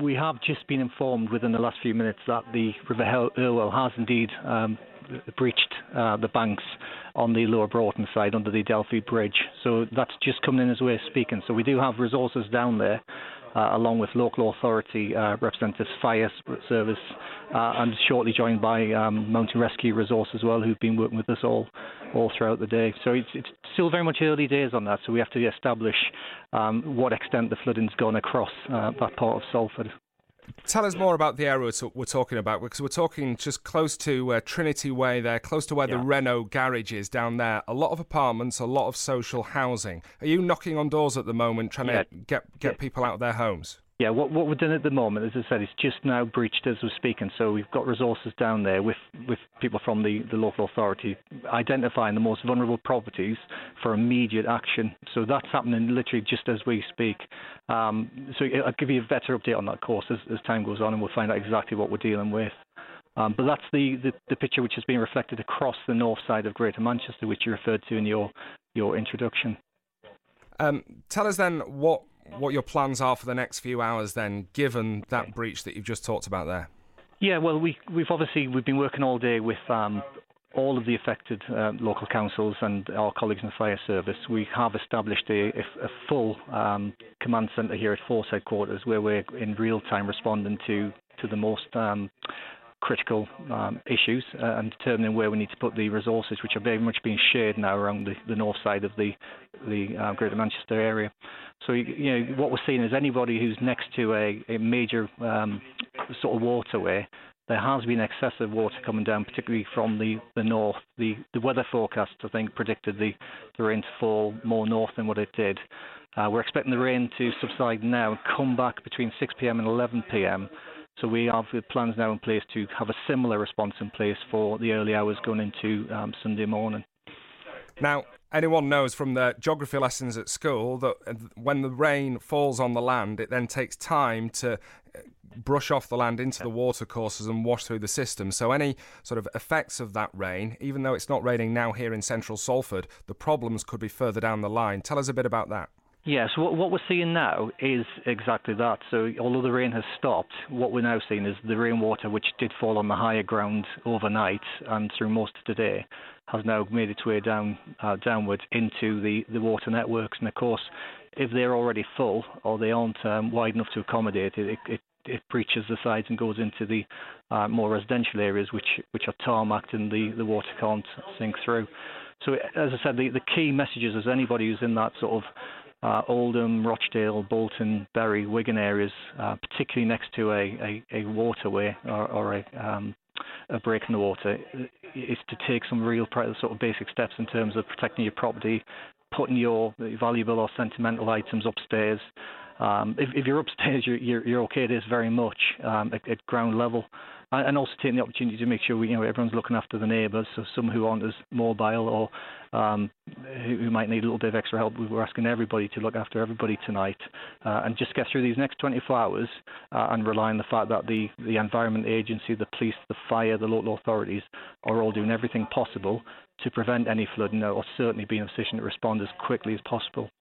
we have just been informed within the last few minutes that the River Irwell has indeed breached the banks on the Lower Broughton side under the Delphi Bridge. So that's just coming in as we're speaking. So we do have resources down there, along with local authority representatives, fire service, and shortly joined by mountain rescue resource as well, who've been working with us all throughout the day. So it's still very much early days on that, so we have to establish what extent the flooding's gone across that part of Salford. Tell us more about the area we're talking about, because we're talking just close to Trinity Way there, close to where the Renault garage is down there. A lot of apartments, a lot of social housing. Are you knocking on doors at the moment trying to get people out of their homes? Yeah, what we're doing at the moment, as I said, it's just now breached as we're speaking. So we've got resources down there with people from the local authority identifying the most vulnerable properties for immediate action. So that's happening literally just as we speak. So I'll give you a better update on that course as time goes on, and we'll find out exactly what we're dealing with. But that's the picture which has been reflected across the north side of Greater Manchester, which you referred to in your introduction. Tell us then what your plans are for the next few hours then, given that breach that you've just talked about there. Yeah, well, we've been working all day with all of the affected local councils and our colleagues in the fire service. We have established a full command centre here at Force headquarters, where we're in real time responding to the most critical issues and determining where we need to put the resources, which are very much being shared now around the north side of the Greater Manchester area. So what we're seeing is anybody who's next to a major sort of waterway, there has been excessive water coming down, particularly from the north. The weather forecast, I think, predicted the rain to fall more north than what it did. We're expecting the rain to subside now and come back between 6 p.m. and 11 p.m. So we have plans now in place to have a similar response in place for the early hours going into Sunday morning. Now, anyone knows from their geography lessons at school that when the rain falls on the land, it then takes time to brush off the land into the watercourses and wash through the system. So any sort of effects of that rain, even though it's not raining now here in central Salford, the problems could be further down the line. Tell us a bit about that. Yeah, so what we're seeing now is exactly that. So although the rain has stopped, what we're now seeing is the rainwater, which did fall on the higher ground overnight and through most of the day, has now made its way downwards into the water networks. And of course, if they're already full or they aren't wide enough to accommodate it, it breaches the sides and goes into the more residential areas, which are tarmacked and the water can't sink through. So as I said, the key messages is anybody who's in that sort of Oldham, Rochdale, Bolton, Bury, Wigan areas, particularly next to a waterway or a break in the water, is to take some real sort of basic steps in terms of protecting your property, putting your valuable or sentimental items upstairs. If you're upstairs, you're okay. It is very much at ground level, and also taking the opportunity to make sure everyone's looking after the neighbours. So some who aren't as mobile or who might need a little bit of extra help, we're asking everybody to look after everybody tonight and just get through these next 24 hours and rely on the fact that the Environment Agency, the police, the fire, the local authorities are all doing everything possible to prevent any flooding or certainly be in a position to respond as quickly as possible.